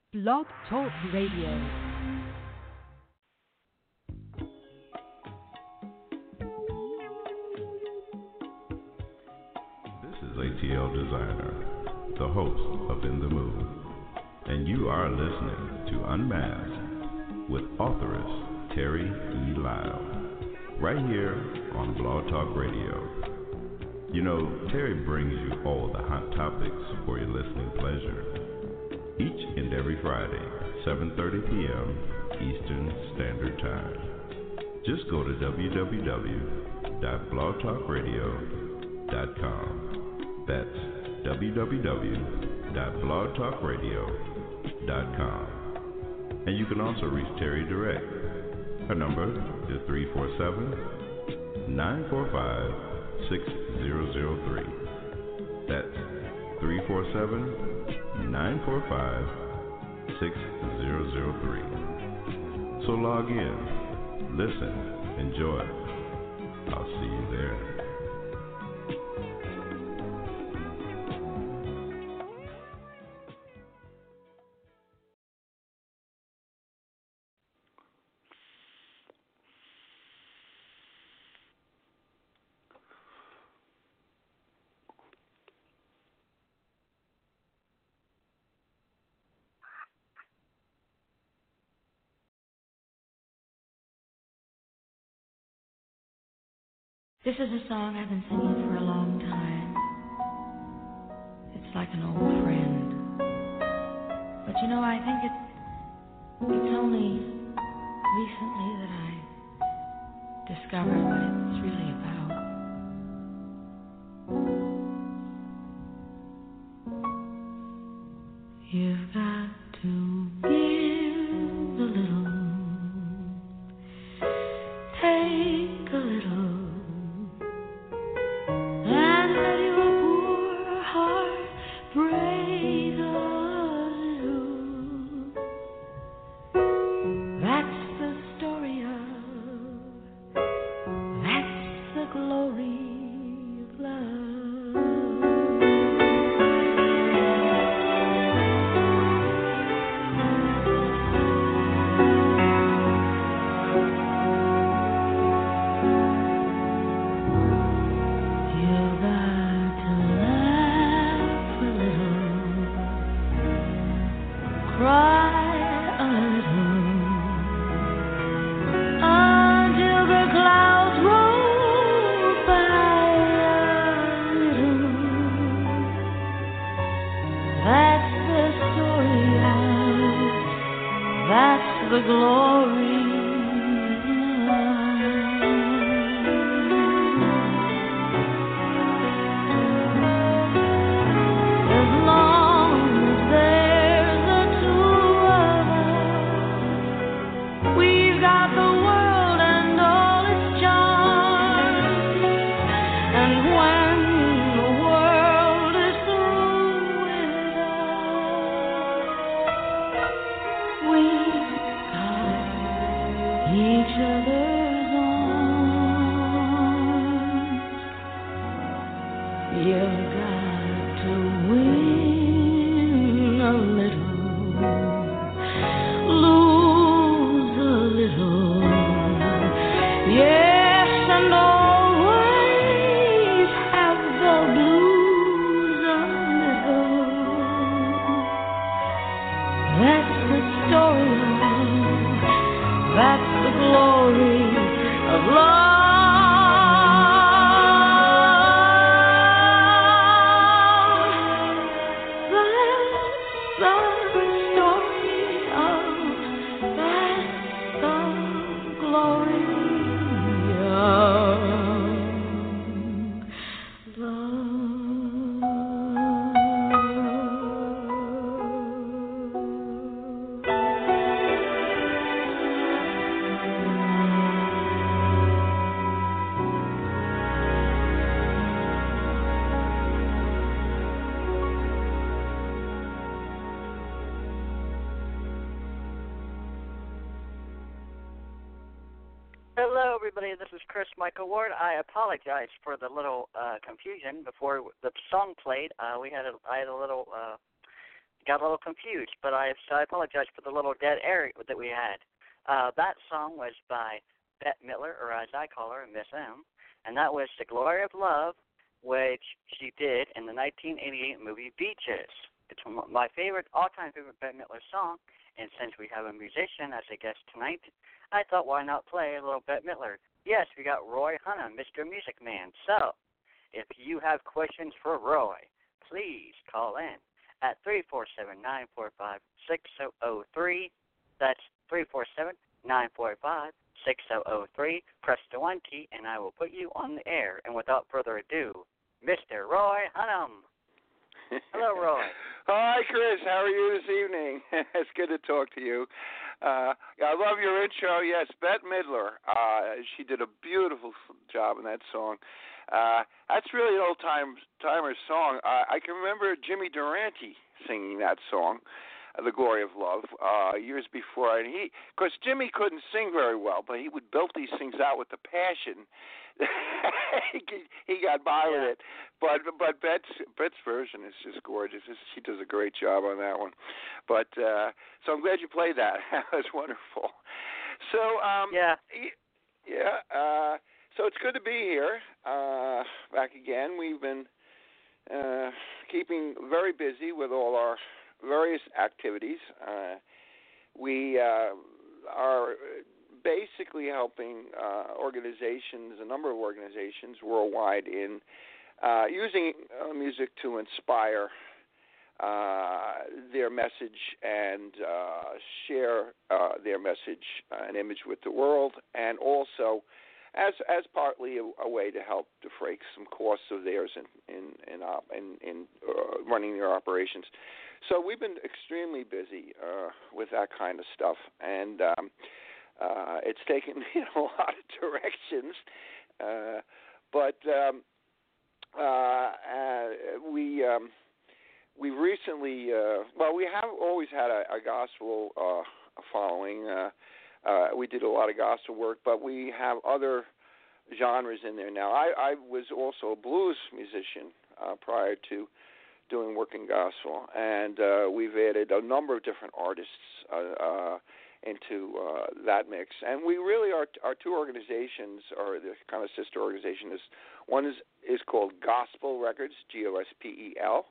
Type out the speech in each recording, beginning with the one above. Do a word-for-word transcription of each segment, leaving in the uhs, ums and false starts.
Blog Talk Radio. This is A T L Designer, the host of In the Mood, and you are listening to Unmasked with authoress Terry E. Lyle, right here on Blog Talk Radio. You know, Terry brings you all the hot topics for your listening pleasure, each and every Friday, seven thirty p.m. Eastern Standard Time. Just go to w w w dot blog talk radio dot com. That's w w w dot blog talk radio dot com. And you can also reach Terry direct. Her number is three four seven, nine four five, six zero zero three. That's three four seven, nine four five, six zero zero three. So log in, listen, enjoy. I'll see you there. This is a song I've been singing for a long time. It's like an old friend. But you know, I think it's, it's only recently that I discovered what it's really about. You've got to give a little, take a little. Hello, everybody. This is Chris Michael Ward. I apologize for the little uh, confusion before the song played. Uh, we had a, I had a little uh, got a little confused, but I, so I apologize for the little dead air that we had. Uh, that song was by Bette Midler, or as I call her, Miss M, and that was The Glory of Love, which she did in the nineteen eighty-eight movie Beaches. It's my favorite, all-time favorite Bette Midler song, and since we have a musician as a guest tonight, I thought, why not play a little Bette Midler? Yes, we got Roy Hunnam, Mister Music Man. So, if you have questions for Roy, please call in at three four seven, nine four five, six zero zero three. That's three four seven, nine four five, six zero zero three. Press the one key, and I will put you on the air. And without further ado, Mister Roy Hunnam. Hello, Roy. Hi, Chris. How are you this evening? It's good to talk to you. Uh, I love your intro. Yes, Bette Midler. Uh, she did a beautiful job in that song. Uh, that's really an old-timer song. Uh, I can remember Jimmy Durante singing that song, uh, The Glory of Love, uh, years before. And he, of course, Jimmy couldn't sing very well, but he would build these things out with the passion. He got by yeah. with it, but but Bette's Bette's version is just gorgeous. She does a great job on that one. But uh, so I'm glad you played that. That was wonderful. So um, yeah, yeah. Uh, so it's good to be here uh, back again. We've been uh, keeping very busy with all our various activities. Uh, we uh, are basically helping uh, organizations, a number of organizations worldwide, in uh, using uh, music to inspire uh, their message and uh, share uh, their message uh, and image with the world, and also as as partly a, a way to help defray some costs of theirs in in in, op, in, in uh, running their operations. So we've been extremely busy uh, with that kind of stuff, and um, Uh, it's taken me in a lot of directions, uh, but um, uh, uh, we um, we recently uh, well we have always had a, a gospel uh, following. Uh, uh, we did a lot of gospel work, but we have other genres in there now. I, I was also a blues musician uh, prior to doing work in gospel, and uh, we've added a number of different artists Uh, uh, into uh, that mix. And we really are, our two organizations are the kind of sister organization. Is one is, is called Gospel Records, G O S P E L,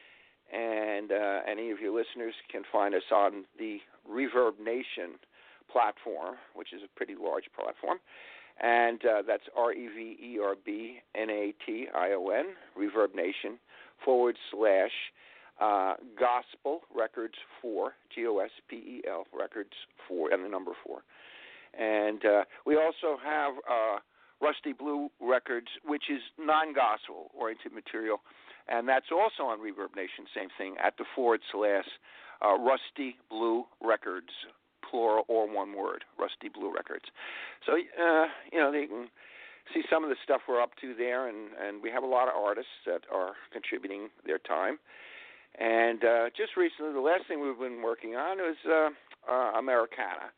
and uh, any of your listeners can find us on the Reverb Nation platform, which is a pretty large platform, and uh, that's R E V E R B N A T I O N, Reverb Nation, forward slash Uh, Gospel Records four, G O S P E L, Records four, and the number four. And uh, we also have uh, Rusty Blue Records, which is non-gospel oriented material, and that's also on Reverb Nation, same thing, at the forward slash uh, Rusty Blue Records, plural or one word, Rusty Blue Records. So, uh, you know, they can see some of the stuff we're up to there, and, and we have a lot of artists that are contributing their time. And uh, just recently, the last thing we've been working on is uh, uh, Americana,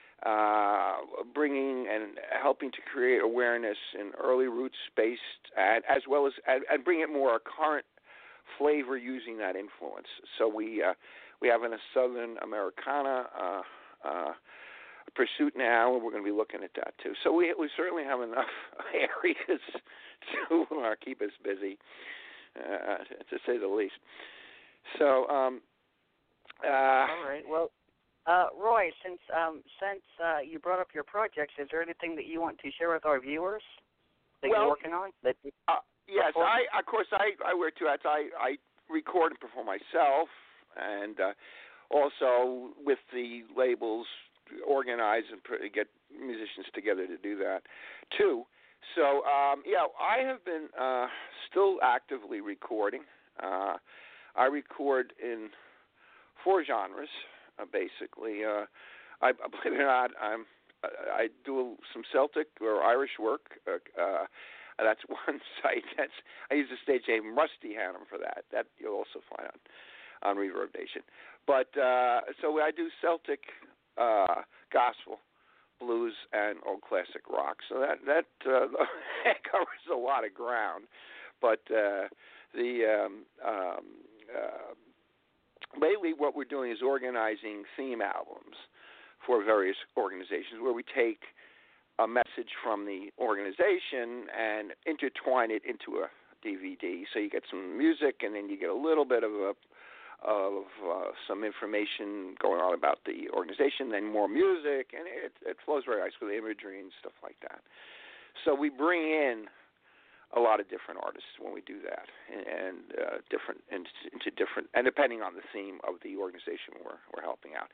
uh, bringing and helping to create awareness in early roots-based, and, as well as and, and bring it more a current flavor using that influence. So we uh, we have a Southern Americana uh, uh, pursuit now, and we're going to be looking at that too. So we we certainly have enough areas to uh, keep us busy, uh, to say the least. So, um, uh, all right. Well, uh, Roy, since um, since uh, you brought up your projects, is there anything that you want to share with our viewers that well, you're working on? That you uh, yes, I of course I, I wear two hats. I, I record and perform myself, and uh, also with the labels, organize and get musicians together to do that too. So, um, yeah, I have been uh, still actively recording. Uh, I record in four genres, uh, basically. Uh, I, believe it or not, I'm, I do some Celtic or Irish work. Uh, uh, that's one site. That's I use the stage name Rusty Hannum for that. That you'll also find on, on Reverb Nation. But uh, so I do Celtic, uh, gospel, blues, and old classic rock. So that that, uh, that covers a lot of ground. But uh, the um, um, Uh, lately what we're doing is organizing theme albums for various organizations where we take a message from the organization and intertwine it into a D V D. So you get some music, and then you get a little bit of a of uh, some information going on about the organization, then more music, and it, it flows very nice with imagery and stuff like that. So we bring in a lot of different artists when we do that, and uh, different into different, and depending on the theme of the organization we're we're helping out.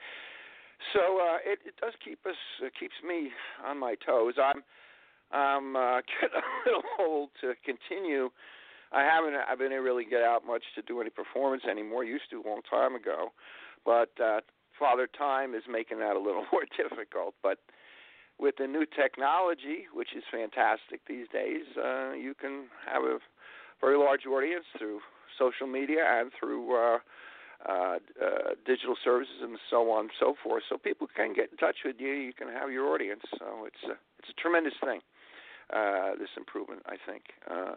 So uh, it, it does keep us, it keeps me on my toes. I'm I'm uh, getting a little old to continue. I haven't I've been able to really get out much to do any performance anymore. Used to a long time ago, but uh, Father Time is making that a little more difficult. But with the new technology, which is fantastic these days, uh, you can have a very large audience through social media and through uh, uh, uh, digital services and so on and so forth. So people can get in touch with you. You can have your audience. So it's a, it's a tremendous thing, uh, this improvement, I think. Uh,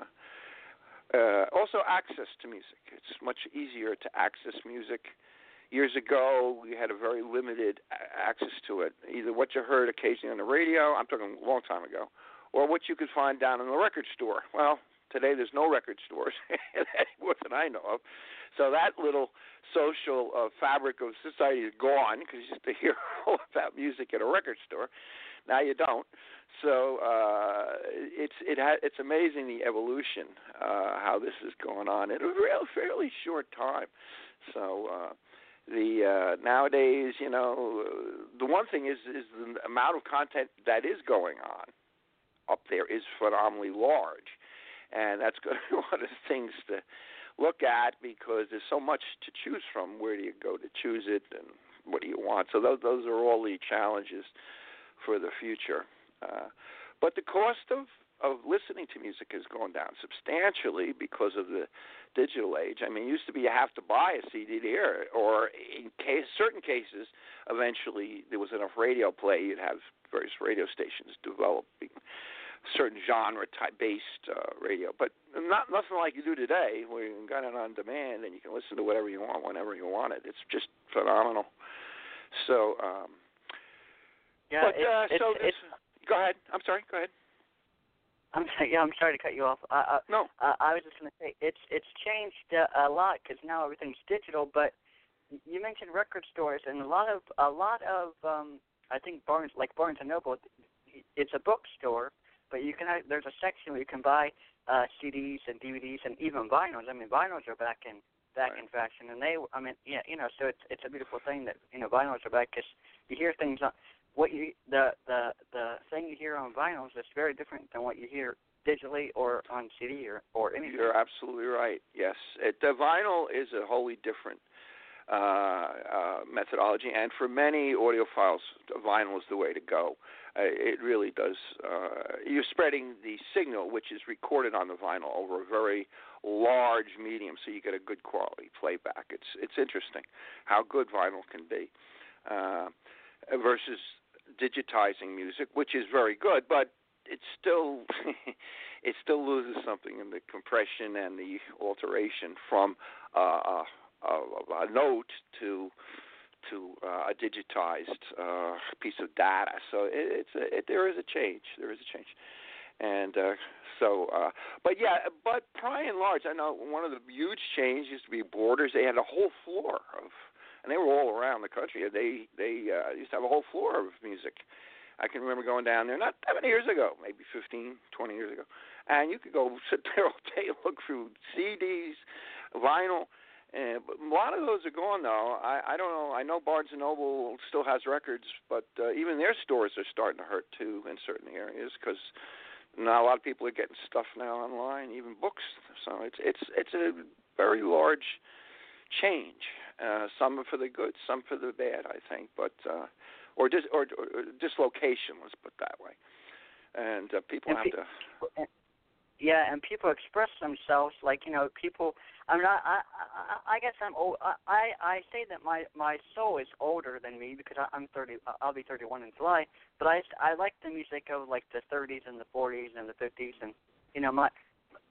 Uh, also, access to music. It's much easier to access music. Years ago, we had a very limited a- access to it, either what you heard occasionally on the radio, I'm talking a long time ago, or what you could find down in the record store. Well, today there's no record stores, more than I know of. So that little social uh, fabric of society is gone, because you used to hear all about music at a record store. Now you don't. So uh, it's it ha- it's amazing the evolution, uh, how this is going on in a real fairly short time. So uh, the uh, nowadays, you know, the one thing is is the amount of content that is going on up there is phenomenally large, and that's going to be one of the things to look at, because there's so much to choose from. Where do you go to choose it, and what do you want? So those those are all the challenges for the future. Uh, but the cost of, of listening to music has gone down substantially because of the digital age. I mean, it used to be you have to buy a C D or, or in case, certain cases, eventually there was enough radio play, you'd have various radio stations developing certain genre-type-based uh, radio. But not nothing like you do today, where you got it on demand and you can listen to whatever you want whenever you want it. It's just phenomenal. So... Um, Yeah, but, it, uh, it's, so this, it's, go ahead. I'm sorry. Go ahead. I'm sorry, yeah, I'm sorry to cut you off. Uh, no. Uh, I was just going to say it's it's changed uh, a lot, because now everything's digital. But you mentioned record stores, and a lot of a lot of um, I think Barnes, like Barnes and Noble, it's a bookstore, but you can have, there's a section where you can buy uh, C Ds and D V Ds and even vinyls. I mean, vinyls are back in back right. in fashion, and they, I mean, yeah, you know, so it's it's a beautiful thing that you know vinyls are back, because you hear things on. What you the, the the thing you hear on vinyls is very different than what you hear digitally or on C D or, or anything. You're absolutely right. Yes, it, the vinyl is a wholly different uh, uh, methodology, and for many audiophiles, vinyl is the way to go. Uh, it really does. Uh, you're spreading the signal, which is recorded on the vinyl, over a very large medium, so you get a good quality playback. It's it's interesting how good vinyl can be, uh, versus digitizing music, which is very good, but it still it still loses something in the compression and the alteration from uh, a, a note to to uh, a digitized uh, piece of data. So it, it's a, it, there is a change. There is a change, and uh, so. Uh, but yeah, but by and large, I know one of the huge changes used to be Borders. They had a whole floor of. And they were all around the country. They they uh, used to have a whole floor of music. I can remember going down there not that many years ago, maybe fifteen, twenty years ago, and you could go sit there all day, look through C Ds, vinyl. And but a lot of those are gone now. I, I don't know. I know Barnes and Noble still has records, but uh, even their stores are starting to hurt too in certain areas, because not a lot of people are getting stuff now online, even books. So it's it's it's a very large change. Uh, some are for the good, some for the bad, I think, but uh, or, dis, or, or dislocation, let's put it that way. And uh, people and have pe- to. Yeah, and people express themselves like you know people. I'm not. I I, I guess I'm old. I I say that my my soul is older than me, because I, I'm thirty. I'll be thirty-one in July. But I I like the music of like the thirties and the forties and the fifties, and you know my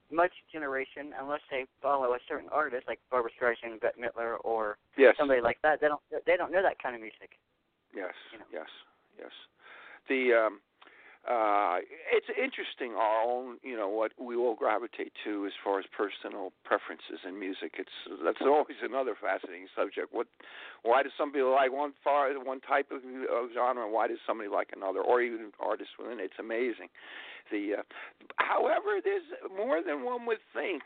much generation, unless they follow a certain artist like Barbra Streisand, Bette Midler, or yes. somebody like that, they don't they don't know that kind of music. Yes, you know. yes, yes. The um, uh, it's interesting our own, you know, what we all gravitate to as far as personal preferences in music. It's that's always another fascinating subject. What, why does somebody like one far one type of, of genre, and why does somebody like another, or even artists within it? It's amazing. The, uh, however, there's more than one would think.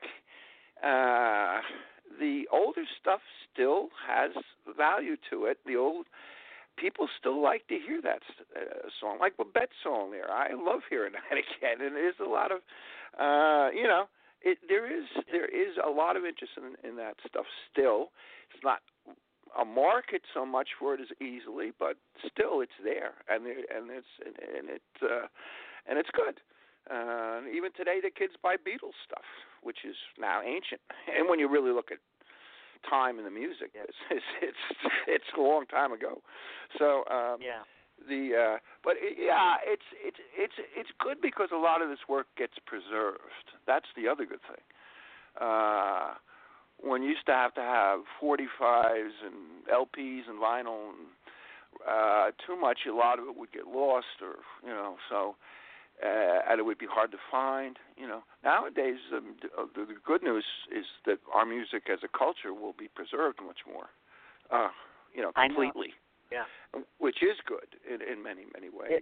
Uh, the older stuff still has value to it. The old people still like to hear that uh, song, like Babette's song there. I love hearing that again, and there's a lot of, uh, you know, it, there is there is a lot of interest in, in that stuff still. It's not a market so much for it as easily, but still it's there, and there, and it's and, and it uh, and it's good. Uh, even today, the kids buy Beatles stuff, which is now ancient. And when you really look at time in the music, it's it's it's, it's a long time ago. So um, yeah, the uh, but it, yeah, it's it's it's it's good because a lot of this work gets preserved. That's the other good thing. Uh, when you used to have to have forty-fives and L Ps and vinyl, and, uh, too much, a lot of it would get lost, or you know, so. Uh, and it would be hard to find, you know. Nowadays, um, the, the good news is that our music as a culture will be preserved much more, uh, you know, completely. Yeah. Which is good in, in many, many ways. It,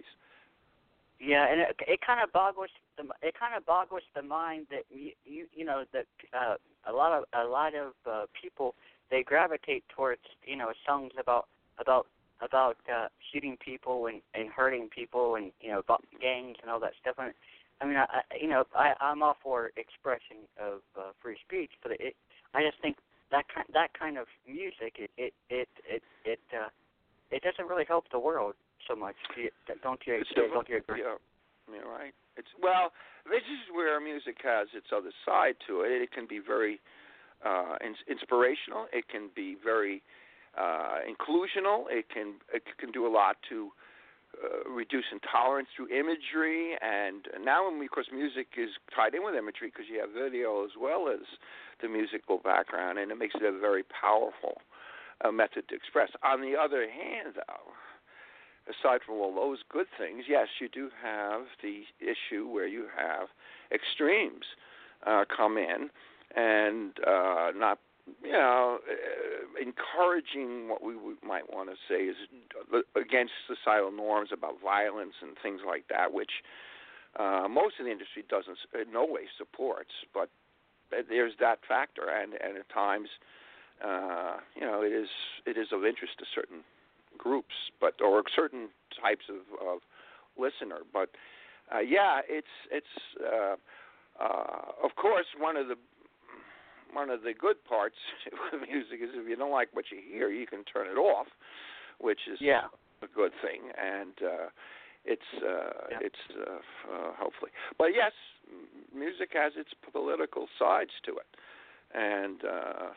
yeah, and it, it kind of boggles the it kind of boggles the mind that you you, you know that uh, a lot of a lot of uh, people, they gravitate towards, you know, songs about about. about uh, shooting people and, and hurting people and, you know, about gangs and all that stuff. And, I mean, I, I, you know, I, I'm all for expression of uh, free speech, but it, I just think that kind that kind of music, it it it it it, uh, it doesn't really help the world so much. Do you, don't you? It's don't you agree? Yeah, you're right. It's well, this is where music has its other side to it. It can be very uh, in, inspirational. It can be very Uh, inclusional. It can it can do a lot to uh, reduce intolerance through imagery, and now, of course, music is tied in with imagery because you have video as well as the musical background, and it makes it a very powerful uh, method to express. On the other hand, though, aside from all those good things, yes, you do have the issue where you have extremes uh, come in and uh, not. You know, uh, encouraging what we might want to say is against societal norms about violence and things like that, which uh, most of the industry doesn't in no way supports. But there's that factor, and, and at times, uh, you know, it is it is of interest to certain groups, but or certain types of, of listener. But uh, yeah, it's it's uh, uh, of course one of the One of the good parts of music is if you don't like what you hear, you can turn it off, which is yeah. a good thing, and uh, it's uh, yeah. it's uh, uh, hopefully. But yes, music has its political sides to it, and uh,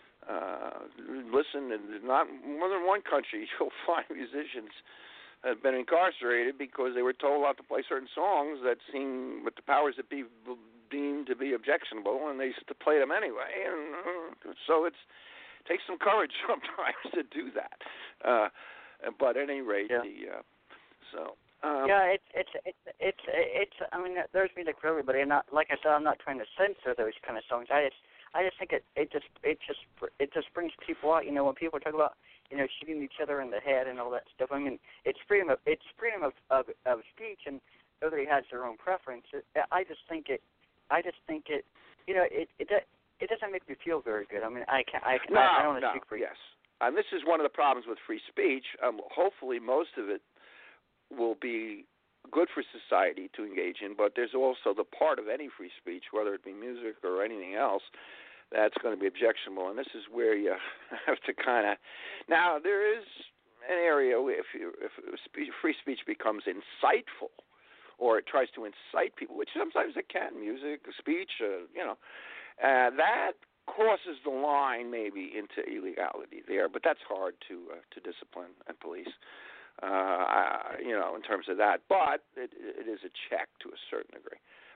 uh, listen, in not more than one country you'll find musicians have been incarcerated because they were told not to play certain songs that seem, with the powers that be, deemed to be objectionable, and they used to play them anyway. And uh, so it's, it takes some courage sometimes to do that. Uh, but at any rate, yeah. the uh, so um, yeah, it's it's it's it's it's. I mean, there's music for everybody, and not like I said, I'm not trying to censor those kind of songs. I just I just think it it just it just it just brings people out. You know, when people talk about, you know, shooting each other in the head and all that stuff. I mean, it's freedom of it's freedom of of, of speech, and everybody has their own preference. It, I just think it. I just think it, you know, it it it doesn't make me feel very good. I mean, I can't, I, no, I, I don't want to no, speak for you. yes, and this is one of the problems with free speech. Um, hopefully, most of it will be good for society to engage in, but there's also the part of any free speech, whether it be music or anything else, that's going to be objectionable, and this is where you have to kind of. Now, there is an area where if you, if free speech becomes insightful, or it tries to incite people, which sometimes it can, music, speech, uh, you know, uh, that crosses the line maybe into illegality there, but that's hard to uh, to discipline and police, uh, you know, in terms of that. But it, it is a check to a certain degree.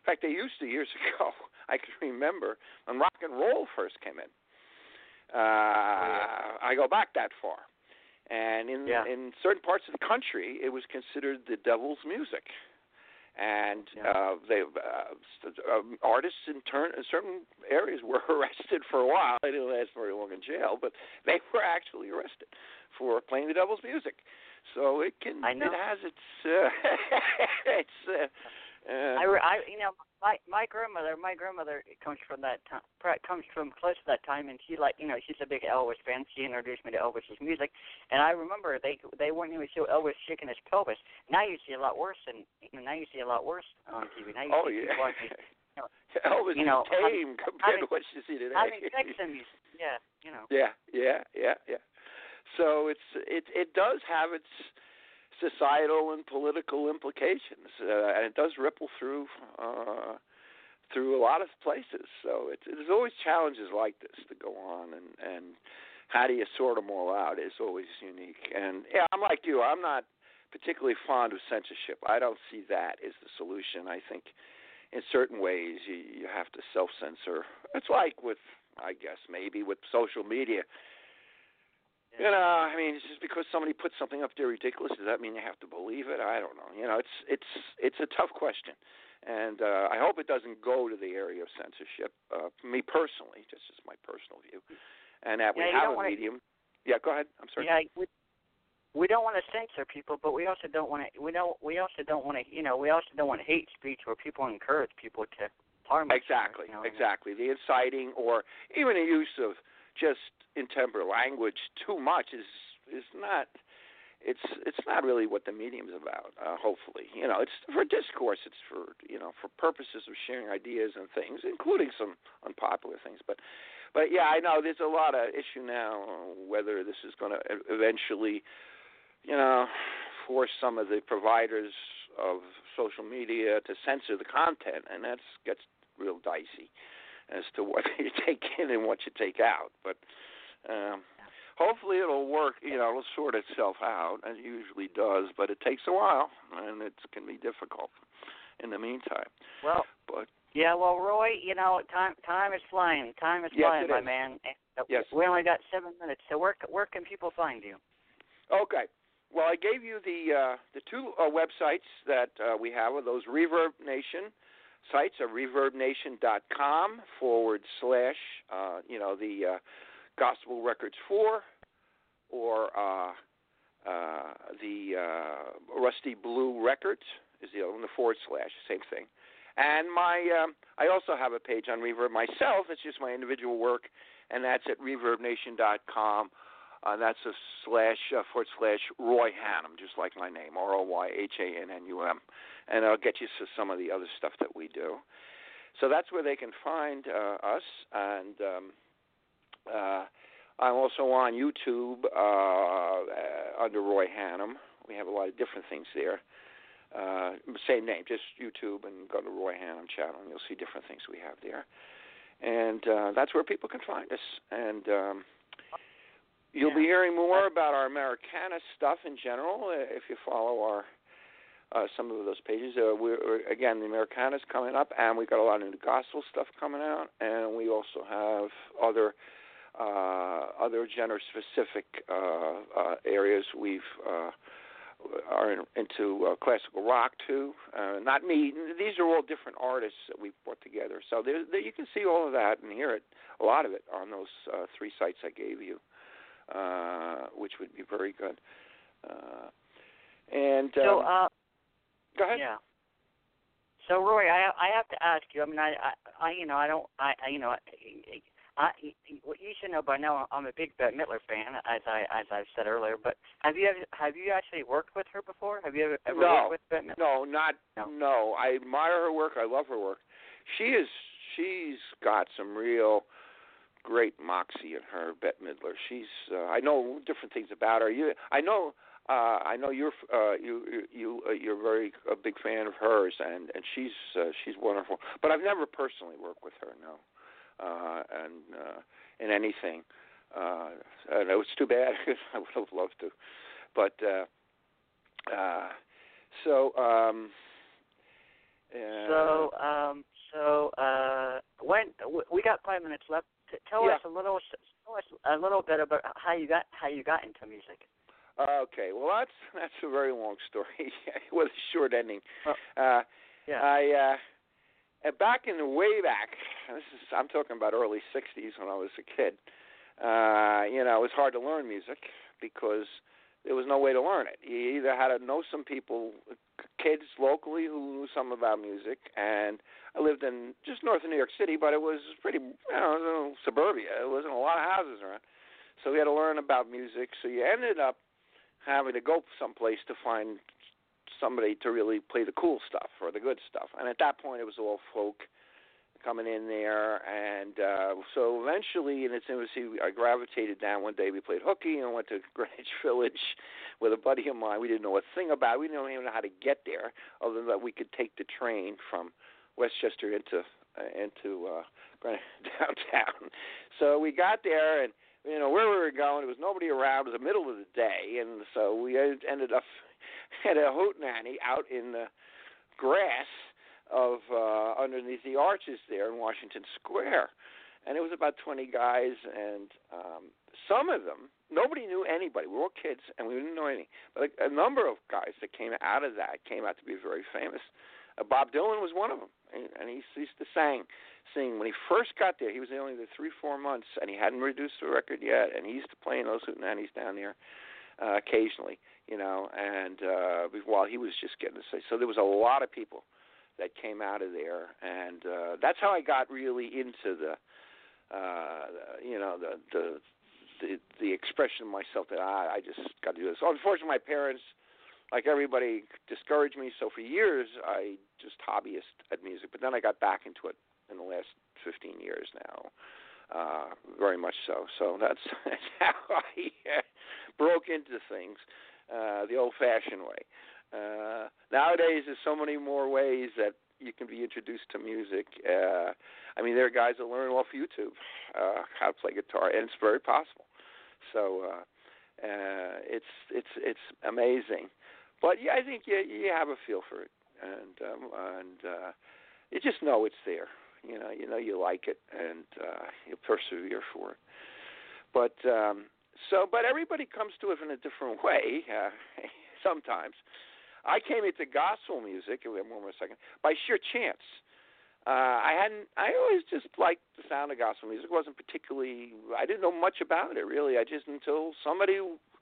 In fact, they used to years ago. I can remember when rock and roll first came in. Uh, oh, yeah. I go back that far. And in yeah. in certain parts of the country, it was considered the devil's music. And yeah. uh, they uh, um, artists in, turn, in certain areas were arrested for a while. They didn't last very long in jail, but they were actually arrested for playing the devil's music. So it can I know. it has its uh, its. Uh, uh, I, I you know my my grandmother my grandmother comes from that time, comes from close to that time, and she like you know she's a big Elvis fan. She introduced me to Elvis's music, and I remember they they wouldn't even show Elvis shaking his pelvis. Now you see a lot worse, and you know, now you see a lot worse on T V. Now you oh see yeah, people watching, you know, Elvis you know, is tame having, compared having, to what you see today. Having sex and music, yeah, you know. Yeah, yeah, yeah, yeah. So it's it it does have its societal and political implications, uh, and it does ripple through uh, through a lot of places. So it's, there's always challenges like this to go on, and, and how do you sort them all out is always unique. And yeah, I'm like you. I'm not particularly fond of censorship. I don't see that as the solution. I think in certain ways you, you have to self-censor. It's like with, I guess, maybe with social media. You know, I mean, it's just because somebody puts something up there ridiculous, does that mean you have to believe it? I don't know. You know, it's it's it's a tough question, and uh, I hope it doesn't go to the area of censorship. Uh, me personally, just as my personal view, and that we yeah, have a wanna, medium. Yeah, go ahead. I'm sorry. Yeah, we, we don't want to censor people, but we also don't want to. We don't. We also don't want to. You know, we also don't want hate speech where people encourage people to harm. Exactly. You know exactly. I mean? The inciting or even the use of just intemperate language too much is is not it's it's not really what the medium's about. Uh, hopefully, you know, it's for discourse. It's for you know for purposes of sharing ideas and things, including some unpopular things. But but yeah, I know there's a lot of issue now whether this is going to eventually, you know, force some of the providers of social media to censor the content, and that gets real dicey as to what you take in and what you take out. But um, hopefully it'll work, you know, it'll sort itself out, as it usually does, but it takes a while, and it can be difficult in the meantime. Well, but yeah, well, Roy, you know, time time is flying. Time is yes, flying, my is. man. Yes. We only got seven minutes, so where, where can people find you? Okay. Well, I gave you the uh, the two uh, websites that uh, we have, are those Reverb Nation sites are reverbnation.com forward slash, uh, you know, the uh, Gospel Records four, or uh, uh, the uh, Rusty Blue Records is the other one, the forward slash, same thing. And my, um, I also have a page on Reverb myself. It's just my individual work, and that's at reverbnation dot com. Uh, that's a slash uh, forward slash Roy Hannum, just like my name, R O Y H A N N U M. And I'll get you to some of the other stuff that we do. So that's where they can find uh, us. And um, uh, I'm also on YouTube uh, under Roy Hannum. We have a lot of different things there. Uh, same name, just YouTube, and go to Roy Hannum channel, and you'll see different things we have there. And uh, that's where people can find us. And um, you'll yeah. be hearing more about our Americana stuff in general uh, if you follow our uh, some of those pages. Uh, we're, again, the Americana's coming up, and we've got a lot of new gospel stuff coming out, and we also have other uh, other genre-specific uh, uh, areas. We've uh, are in, into uh, classical rock too. Uh, not me. These are all different artists that we've put together. So there, there, you can see all of that and hear it, a lot of it, on those uh, three sites I gave you. Uh, which would be very good. Uh, and um, so, uh, go ahead. Yeah. So, Roy, I I have to ask you. I mean, I I, I you know I don't I, I you know I, I what you should know by now. I'm a big Bette Midler fan, as I as I've said earlier. But have you ever, have you actually worked with her before? Have you ever, ever no, worked with Bette Midler? No, not no. No. I admire her work. I love her work. She is she's got some real great moxie in her, Bette Midler. She's uh, I know different things about her. You, I know, uh, I know you're uh, you you uh, you're very a big fan of hers, and and she's uh, she's wonderful. But I've never personally worked with her, no, uh, and uh, in anything. Uh, and it was too bad. I would have loved to, but uh, uh, so. Um, Uh, so, um, so uh, when we got five minutes left, tell yeah. us a little, tell us a little bit about how you got how you got into music. Okay, well that's that's a very long story with a short ending. Oh, uh, yeah. I uh, back in the way back. This is I'm talking about early sixties when I was a kid. Uh, you know, it was hard to learn music because there was no way to learn it. You either had to know some people, kids locally who knew something about music, and I lived in just north of New York City, but it was pretty, you know, suburbia. It wasn't a lot of houses around. So we had to learn about music. So you ended up having to go someplace to find somebody to really play the cool stuff or the good stuff. And at that point, it was all folk coming in there. And uh, so eventually, in its infancy, I gravitated down. One day we played hooky and went to Greenwich Village with a buddy of mine. We didn't know a thing about it. We didn't even know how to get there, other than that we could take the train from Westchester into uh, into uh, downtown. So we got there, and you know where we were going. There was nobody around. It was the middle of the day, and so we ended up at a hootenanny out in the grass of uh, underneath the arches there in Washington Square, and it was about twenty guys, and um, some of them nobody knew anybody. We were all kids, and we didn't know anything. But a, a number of guys that came out of that came out to be very famous. Uh, Bob Dylan was one of them, and, and he used to sing. Sing when he first got there. He was only there three, four months, and he hadn't produced the record yet. And he used to play in those hootenannies down there uh, occasionally, you know. And uh, while he was just getting to say, so there was a lot of people that came out of there, and uh, that's how I got really into the, uh, you know, the the the, the expression of myself that I, I just got to do this. So unfortunately, my parents, like everybody, discouraged me. So for years, I just hobbyist at music. But then I got back into it in the last fifteen years now, uh, very much so. So that's, that's how I uh, broke into things uh, the old-fashioned way. Uh, nowadays, there's so many more ways that you can be introduced to music. Uh, I mean, there are guys that learn off YouTube uh, how to play guitar, and it's very possible. So uh, uh, it's it's it's amazing. But yeah, I think you you have a feel for it, and um, and uh, you just know it's there. You know, you know you like it, and uh, you persevere for it. But um, so, but everybody comes to it in a different way. Uh, sometimes, I came into gospel music. One more second, by sheer chance. Uh, I hadn't. I always just liked the sound of gospel music. It wasn't particularly. I didn't know much about it really. I just until somebody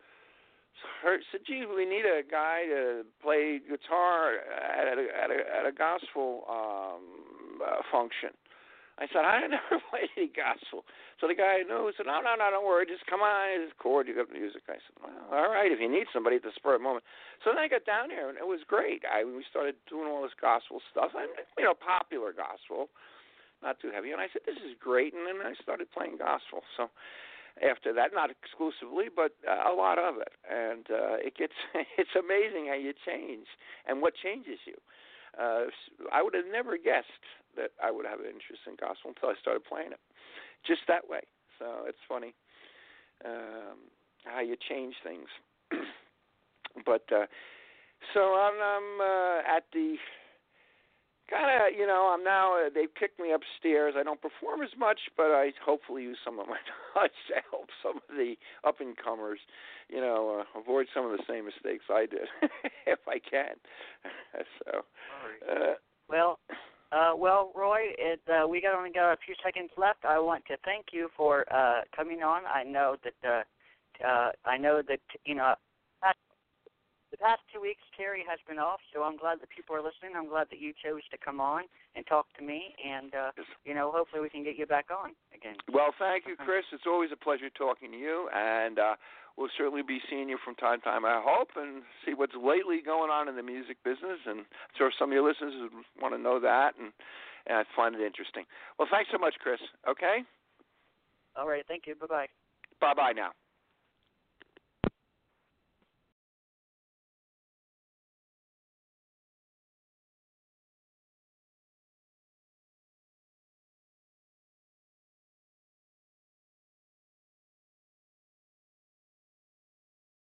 heard, said, "Gee, we need a guy to play guitar at a at a, at a gospel um, uh, function." I said, "I never played any gospel." So the guy I knew said, "No, no, no, don't worry. Just come on. It's chord. You got music." I said, "Well, all right. If you need somebody at the spur of the moment." So then I got down there, and it was great. I we started doing all this gospel stuff, and you know, popular gospel, not too heavy. And I said, "This is great." And then I started playing gospel. So after that, not exclusively, but uh, a lot of it, and uh, it gets it's amazing how you change and what changes you. Uh, I would have never guessed that I would have an interest in gospel until I started playing it, just that way. So it's funny um, how you change things. But uh, so I'm, I'm uh, at the kind of, you know, I'm now, uh, they've kicked me upstairs. I don't perform as much, but I hopefully use some of my knowledge to help some of the up-and-comers, you know, uh, avoid some of the same mistakes I did, if I can. So, uh, well, uh, well, Roy, it, uh, we got only got a few seconds left. I want to thank you for uh, coming on. I know that, uh, uh, I know that, you know, the past two weeks, Terry has been off, so I'm glad that people are listening. I'm glad that you chose to come on and talk to me, and, uh, you know, hopefully we can get you back on again. Well, thank you, Chris. It's always a pleasure talking to you, and uh, we'll certainly be seeing you from time to time, I hope, and see what's lately going on in the music business, and I'm sure some of your listeners would want to know that, and, and I find it interesting. Well, thanks so much, Chris, okay? All right, thank you. Bye-bye. Bye-bye now.